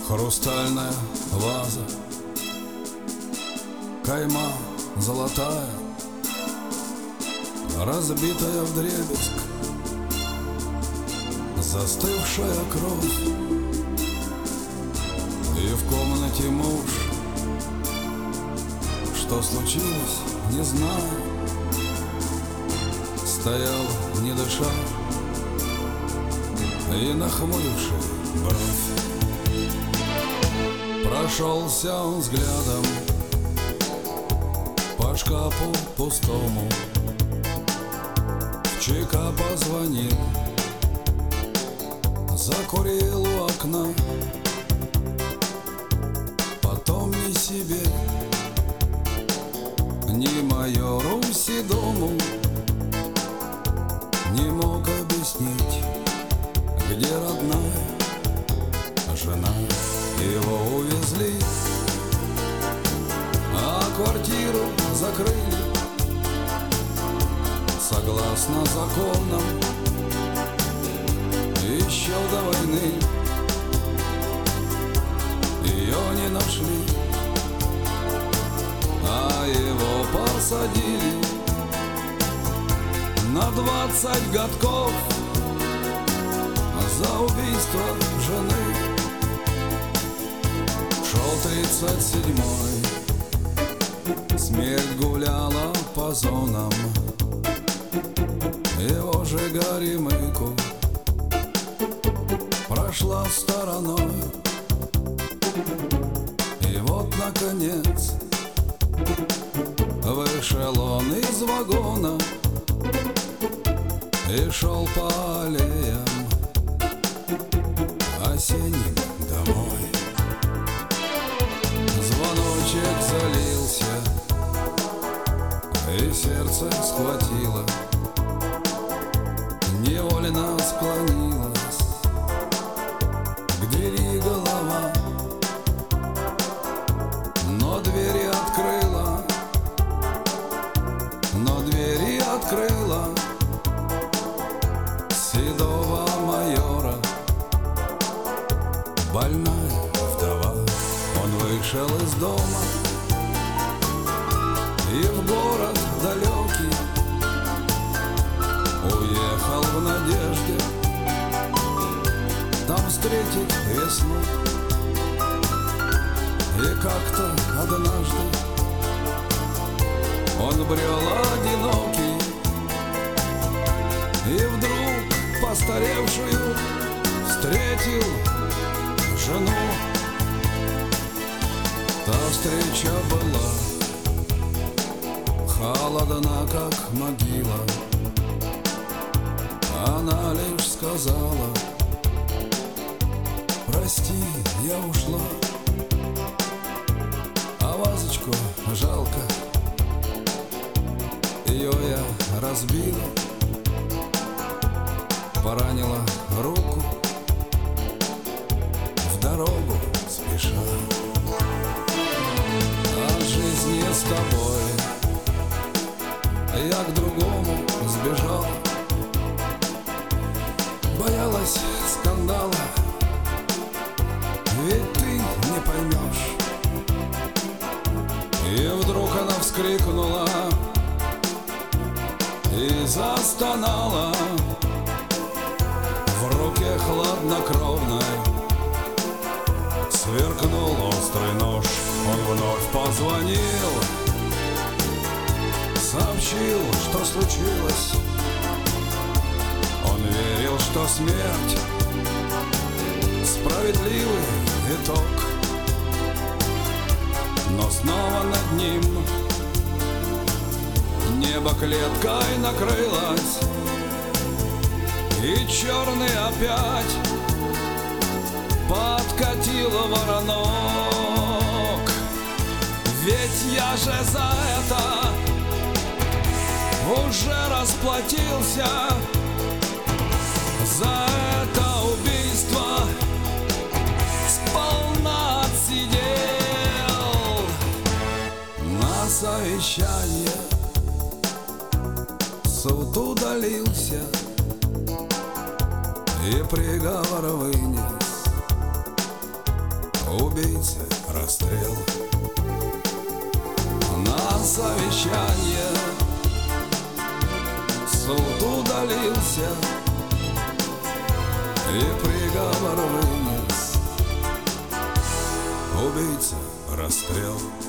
Хрустальная ваза, кайма золотая, разбитая вдребезг, застывшая кровь. И в комнате муж. Что случилось, не знаю. Стоял, не дыша, и нахмуривший бровь. Прошелся он взглядом по шкафу пустому, в ЧК позвонил, закурил у окна. Потом ни себе, ни майору Седому не мог объяснить, где родная жена. Его увезли, а квартиру закрыли. Согласно законам, еще до войны ее не нашли, а его посадили на 20 годков за убийство жены. Шел 37-й, смерть гуляла по зонам. Его же Горемыку прошла стороной. И вот, наконец, вышел он из вагона и шел по аллеям осенним домой. Звоночек залился, и сердце схватило, невольно склонилась к двери голова, но двери открыла, седого майора, больная вдова. Он вышел из дома и в город далекий уехал в надежде там встретить весну. И как-то однажды он брел одинокий, и вдруг постаревшую встретил жену. Та встреча была холодна, как могила. Она лишь сказала: прости, я ушла, а вазочку жалко. Ее я разбила, поранила руку, в дорогу спеша. От жизни с тобой я к другому сбежал, боялась скандала, ведь ты не поймешь. И вдруг она вскрикнула и застонала. В руке хладнокровной сверкнул острый нож. Он вновь позвонил, сообщил, что случилось. Он верил, что смерть — справедливый итог. Но снова над ним небо клеткой накрылось, и черный опять подкатил воронок. Ведь я же за это уже расплатился, за это убийство сполна отсидел. На совещание суд удалился и приговор вынес. убийце расстрел. На совещание суд удалился и приговор вынес: убийца расстрел.